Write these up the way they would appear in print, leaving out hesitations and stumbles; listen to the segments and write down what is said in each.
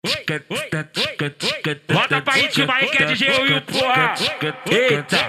Bota pra ritmar aí que é DJ Will, porra. Eita.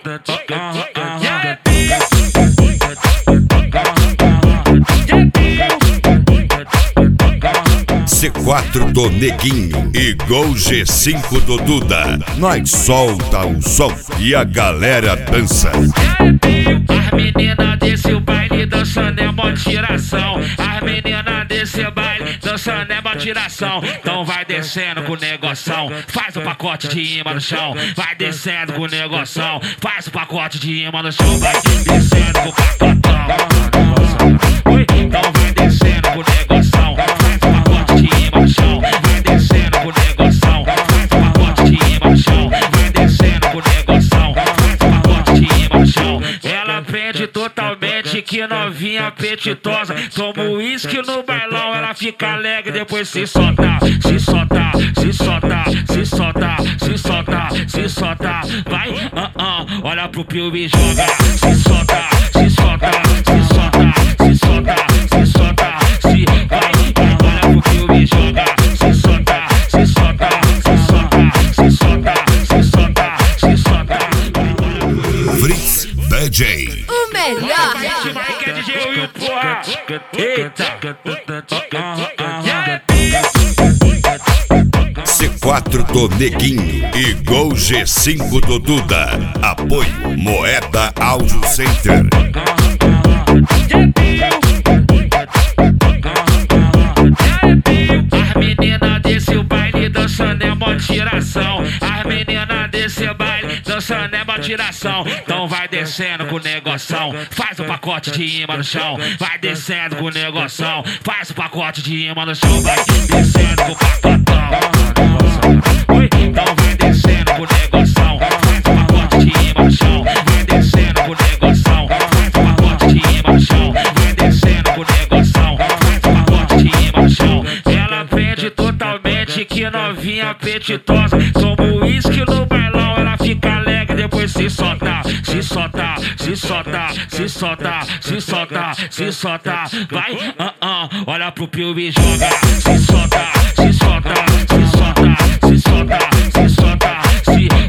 C4 do Neguinho e Gol G5 do Duda. Nós solta o som e a galera dança. As meninas desse baile dançando é mó tiração. As meninas desse baile dançando é mó tiração. Então vai descendo com o negoção, faz o pacote de imã no chão. Vai descendo com o negoção, faz o pacote de imã no chão. Vai descendo com o pacotão. Então vai descendo com o negoção, faz o pacote de imã no chão. Vai descendo com o negoção, faz o pacote de imã no chão. Vai descendo com o negoção, faz o pacote de imã no chão. Ela prende totalmente, que novinha apetitosa. Toma uísque no bailão, ela fica alegre, depois se solta, se solta, se solta, se solta, se solta, se solta. Vai, olha pro Pio e joga. Se solta, se solta, se solta, se solta, se solta, se vai, olha pro Pio e joga. Se solta, se solta, se solta, se solta, se solta, se solta. Fritz DJ. O melhor. Que é DJ Will, porra. Eita. C4 do Neguinho e Gol G5 do Duda. Apoio Moeda Audio Center. As meninas desse baile dançando é mó tiração. As meninas desse baile dançando é mó tiração. Então vai descendo com o negoção, faz o pacote de imã no chão. Vai descendo com o negoção, faz o pacote de imã no chão. Vai descendo com o pacotão. Então vai descendo com o negoção, faz o pacote de imã no chão. Vai descendo com o negoção, faz o pacote de imã no chão. Vai descendo com o negoção, faz o pacote de imã no chão. Ela prende totalmente, que novinha apetitosa. Toma uísque no bailão, ela fica alegre, depois se solta, se solta, se solta, se solta, se solta, se solta. Vai, olha pro Pio e joga. Se solta, se solta, se solta, se solta, se solta, se